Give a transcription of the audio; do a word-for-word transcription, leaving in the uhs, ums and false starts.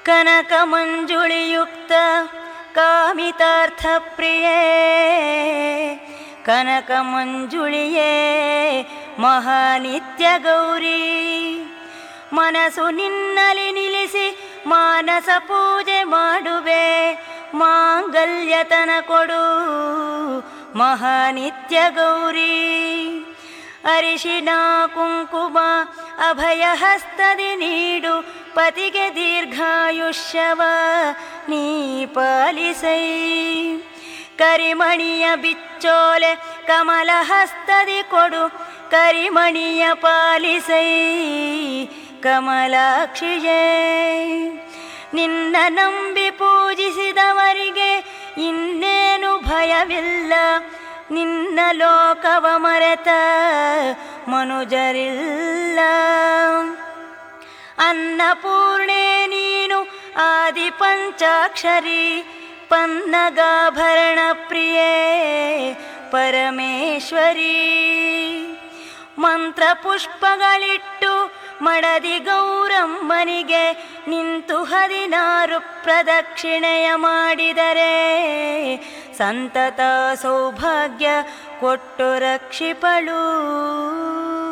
ಕನಕ ಮಂಜುಳಿಯುಕ್ತ ಕಾಮಿತಾರ್ಥ ಪ್ರಿಯೇ ಕನಕ ಮಂಜುಳಿಯೇ ಮಹಾನಿತ್ಯ ಗೌರಿ. ಮನಸ್ಸು ನಿನ್ನಲಿ ನಿಲ್ಲಿಸಿ ಮಾನಸ ಪೂಜೆ ಮಾಡುವೆ, ಮಾಂಗಲ್ಯತನ ಕೊಡು ಮಹಾನಿತ್ಯ ಗೌರಿ. ಅರಿಶಿನ ಕುಂಕುಮ ಅಭಯ ಹಸ್ತದಿ ನೀಡು, ಪತಿಗೆ ದೀರ್ಘಾಯುಷ್ಯವ ನೀ ಪಾಲಿಸೈ. ಕರಿಮಣಿಯ ಬಿಚ್ಚೋಲೆ ಕಮಲ ಹಸ್ತದಿ ಕೊಡು, ಕರಿಮಣಿಯ ಪಾಲಿಸೈ ಕಮಲಾಕ್ಷಿಯೇ. ನಿನ್ನ ನಂಬಿ ಪೂಜಿಸಿದವರಿಗೆ ಇನ್ನೇನು ಭಯವಿಲ್ಲ, ನಿನ್ನ ಲೋಕವ ಮರೆತ ಮನುಜರಿಲ್ಲ. ಅನ್ನಪೂರ್ಣೆ ನೀನು ಆದಿ ಪಂಚಾಕ್ಷರಿ, ಪನ್ನಗಾಭರಣ ಪ್ರಿಯೇ ಪರಮೇಶ್ವರಿ. ಮಂತ್ರ ಪುಷ್ಪಗಳಿಟ್ಟು ಮಡದಿ ಗೌರಮ್ಮನಿಗೆ ನಿಂತು ಹದಿನಾರು ಪ್ರದಕ್ಷಿಣೆಯ ಮಾಡಿದರೆ ಸಂತತ ಸೌಭಾಗ್ಯ ಕೊಟ್ಟು ರಕ್ಷಿಪಳು.